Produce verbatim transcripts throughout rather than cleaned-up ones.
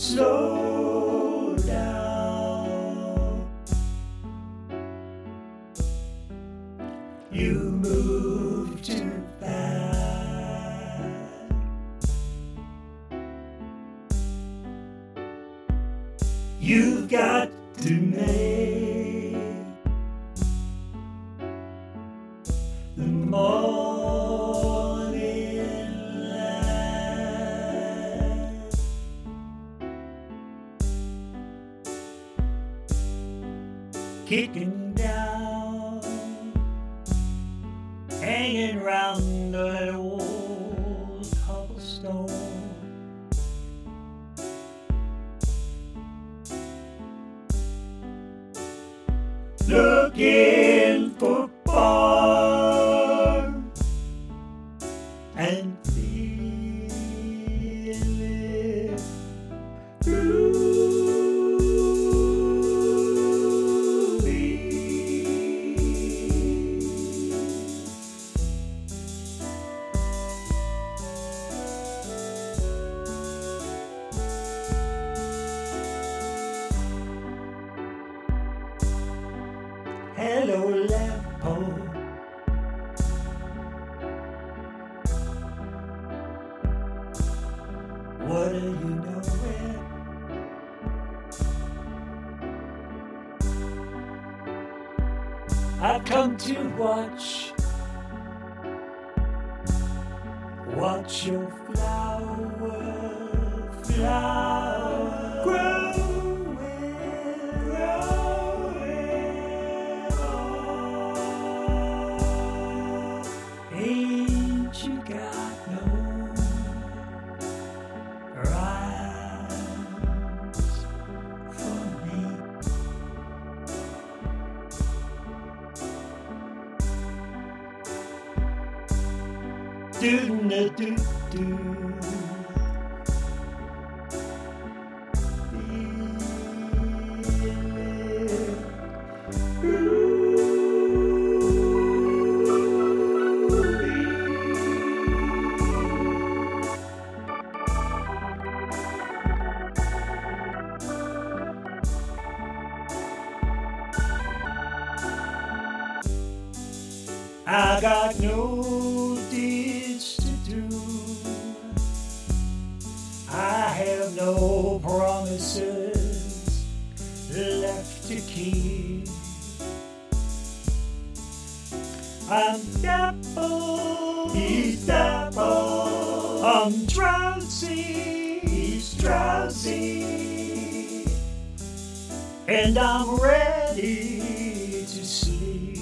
slow down. You move too fast. You've got to make the morning light. Kicking down, hanging round that old cobblestone. Looking for bar and feeling hello, lamppost. What are you doing? I've come to watch, watch your flower, flower growing, growing. Ain't you got no rhymes for me? Do do do do. I got no deeds to do. I have no promises left to keep. I'm dapple, he's dapple. I'm drowsy, he's drowsy. And I'm ready to sleep.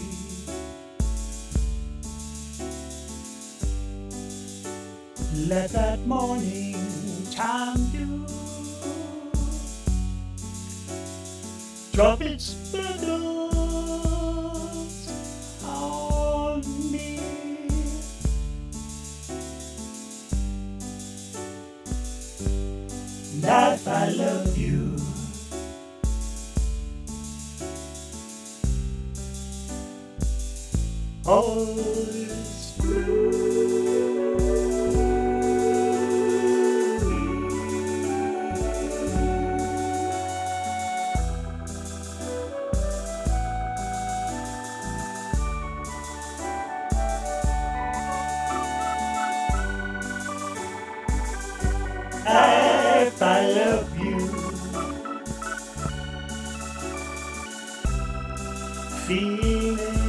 Let that morning time do drop its petals on me. Life, I love you. All is blue. If I love you, feeling